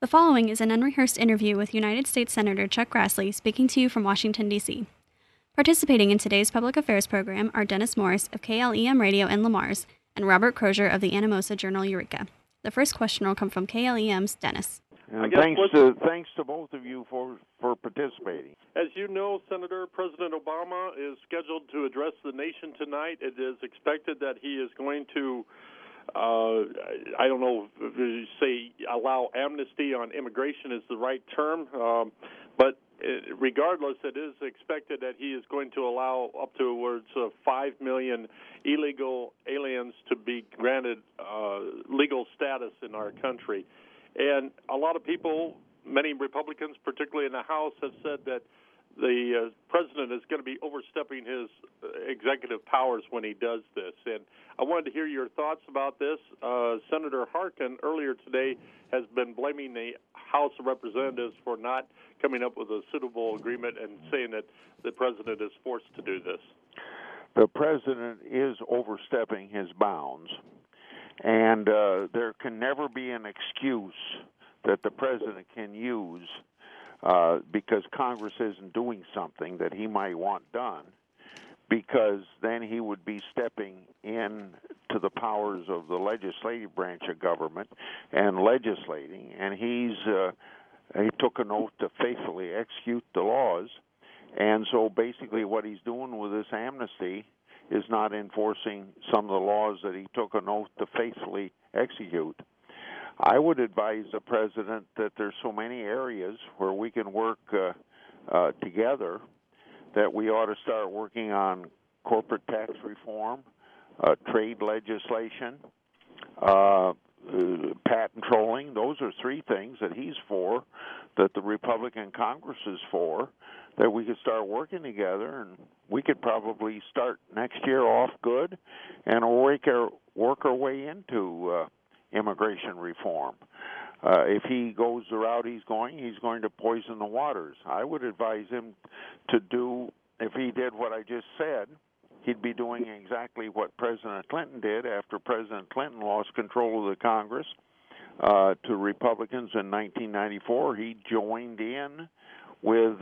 The following is an unrehearsed interview with United States Senator Chuck Grassley speaking to you from Washington, D.C. Participating in today's public affairs program are Dennis Morris of KLEM Radio in Lamars and Robert Crozier of the Anamosa Journal Eureka. The first question will come from KLEM's Dennis. And thanks to both of you for participating. As you know, Senator, President Obama is scheduled to address the nation tonight. It is expected that he is going to I don't know if you say allow amnesty on immigration is the right term, but regardless, it is expected that he is going to allow up towards 5 million illegal aliens to be granted legal status in our country. And a lot of people, many Republicans, particularly in the House, have said that the president is going to be overstepping his executive powers when he does this. And I wanted to hear your thoughts about this. Senator Harkin earlier today has been blaming the House of Representatives for not coming up with a suitable agreement and saying that the president is forced to do this. The president is overstepping his bounds, and there can never be an excuse that the president can use because Congress isn't doing something that he might want done, because then he would be stepping in to the powers of the legislative branch of government and legislating, and he took an oath to faithfully execute the laws, and so basically what he's doing with this amnesty is not enforcing some of the laws that he took an oath to faithfully execute. I would advise the president that there's so many areas where we can work together that we ought to start working on corporate tax reform, trade legislation, patent trolling. Those are three things that he's for, that the Republican Congress is for, that we could start working together, and we could probably start next year off good and work our way into immigration reform. If he goes the route he's going to poison the waters. I would advise him to do, if he did what I just said, he'd be doing exactly what President Clinton did after President Clinton lost control of the Congress to Republicans in 1994. He joined in with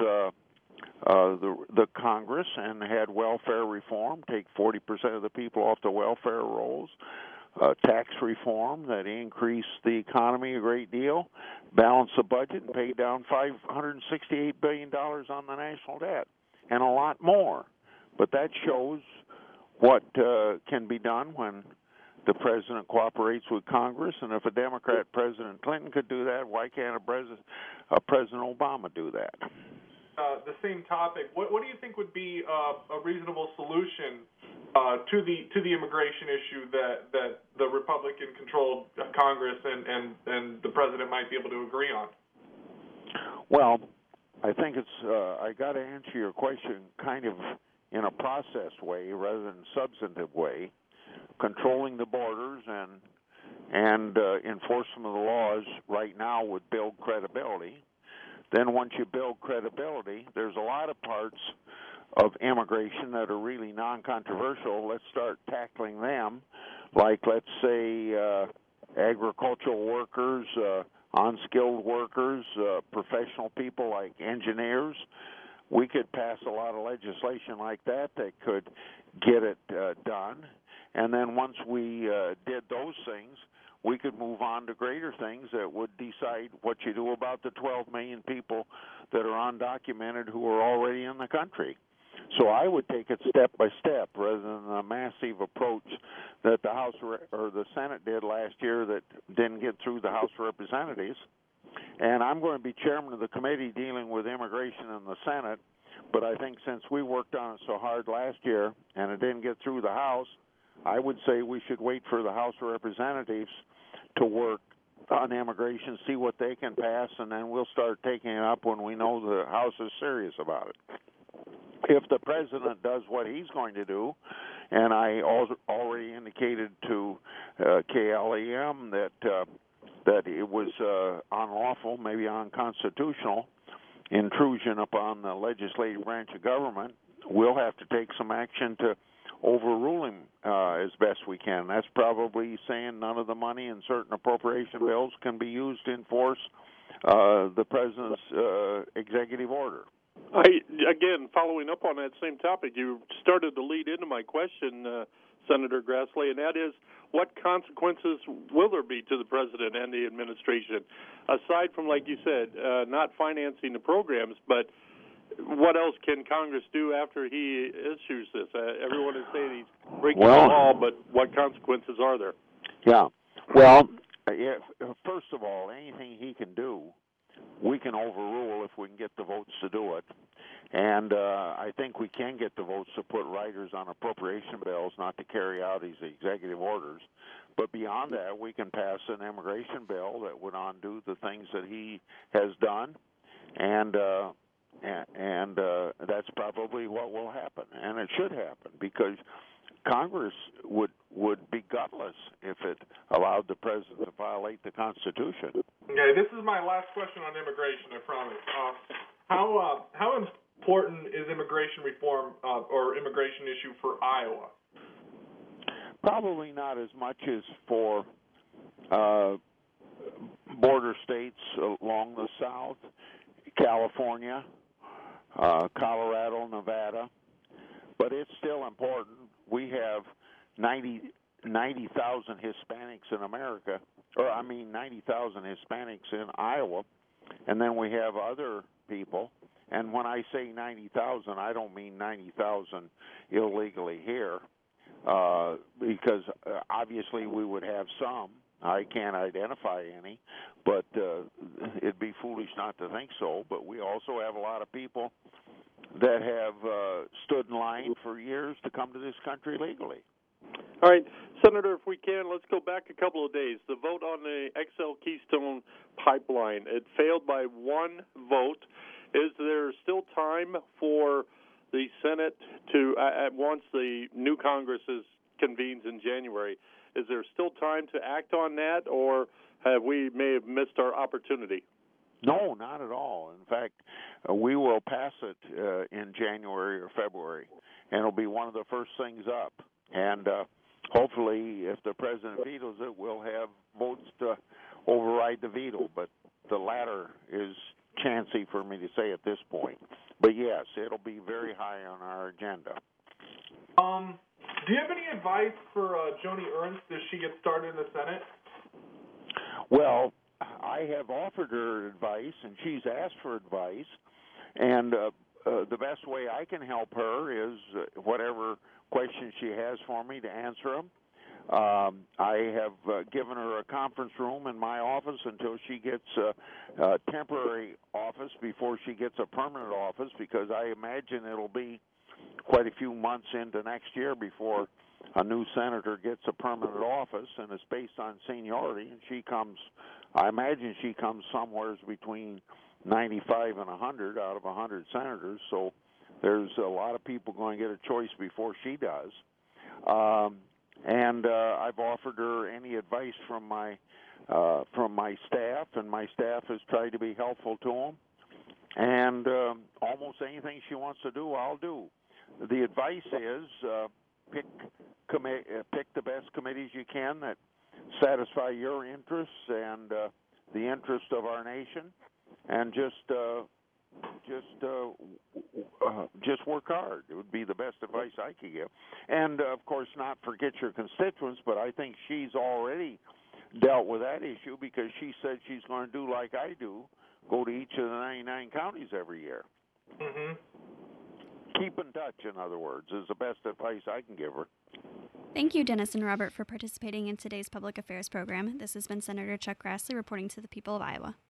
the Congress and had welfare reform, take 40% of the people off the welfare rolls, tax reform that increased the economy a great deal, balanced the budget, and paid down $568 billion on the national debt, and a lot more. But that shows what can be done when the president cooperates with Congress, and if a Democrat President Clinton could do that, why can't a President Obama do that? The same topic. What do you think would be a reasonable solution to the immigration issue that the Republican-controlled Congress and the president might be able to agree on? Well, I think I got to answer your question kind of in a processed way rather than substantive way. Controlling the borders and enforcement of the laws right now would build credibility. Then once you build credibility, there's a lot of parts of immigration that are really non-controversial. Let's start tackling them, like, let's say, agricultural workers, unskilled workers, professional people like engineers. We could pass a lot of legislation like that could get it done. And then once we did those things, we could move on to greater things that would decide what you do about the 12 million people that are undocumented who are already in the country. So I would take it step by step rather than a massive approach that the House or the Senate did last year that didn't get through the House of Representatives. And I'm going to be chairman of the committee dealing with immigration in the Senate, but I think since we worked on it so hard last year and it didn't get through the House, I would say we should wait for the House of Representatives to work on immigration, see what they can pass, and then we'll start taking it up when we know the House is serious about it. If the president does what he's going to do, and I already indicated to KLEM that it was unlawful, maybe unconstitutional, intrusion upon the legislative branch of government, we'll have to take some action to overrule him as best we can. That's probably saying none of the money in certain appropriation bills can be used to enforce the president's executive order. Again, following up on that same topic, you started to lead into my question, Senator Grassley, and that is, what consequences will there be to the president and the administration, aside from, like you said, not financing the programs, but what else can Congress do after he issues this? Everyone is saying he's breaking the law, but what consequences are there? Yeah. Well, first of all, anything he can do, we can overrule if we can get the votes to do it. And I think we can get the votes to put riders on appropriation bills, not to carry out his executive orders. But beyond that, we can pass an immigration bill that would undo the things that he has done. And that's probably what will happen. And it should happen, because Congress would be gutless if it allowed the president to violate the Constitution. Okay, this is my last question on immigration, I promise. How important is immigration reform or immigration issue for Iowa? Probably not as much as for border states along the south, California, Colorado, Nevada, but it's still important. We have 90,000 Hispanics in America, 90,000 Hispanics in Iowa, and then we have other people. And when I say 90,000, I don't mean 90,000 illegally here, because obviously we would have some. I can't identify any, but it'd be foolish not to think so. But we also have a lot of people that have stood in line for years to come to this country legally. All right, Senator, if we can, let's go back a couple of days. The vote on the XL Keystone Pipeline, it failed by one vote. Is there still time for the Senate to, once the new Congress convenes in January, is there still time to act on that, or may have missed our opportunity? No, not at all. In fact, we will pass it in January or February, and it'll be one of the first things up. And hopefully, if the president vetoes it, we'll have votes to override the veto. But the latter is chancy for me to say at this point. But yes, it'll be very high on our agenda. Do you have any advice for Joni Ernst as she gets started in the Senate? Well, I have offered her advice, and she's asked for advice. And the best way I can help her is whatever questions she has for me to answer them. I have given her a conference room in my office until she gets a temporary office before she gets a permanent office, because I imagine it'll be quite a few months into next year before a new senator gets a permanent office, and it's based on seniority. And I imagine she comes somewhere between 95 and 100 out of 100 senators, so there's a lot of people going to get a choice before she does. And I've offered her any advice from my staff, and my staff has tried to be helpful to them. And almost anything she wants to do, I'll do. The advice is pick the best committees you can that satisfy your interests and the interest of our nation, and just work hard. It would be the best advice I could give. And, of course, not forget your constituents, but I think she's already dealt with that issue, because she said she's going to do like I do, go to each of the 99 counties every year. Mm-hmm. Keep in touch, in other words, is the best advice I can give her. Thank you, Dennis and Robert, for participating in today's Public Affairs program. This has been Senator Chuck Grassley reporting to the people of Iowa.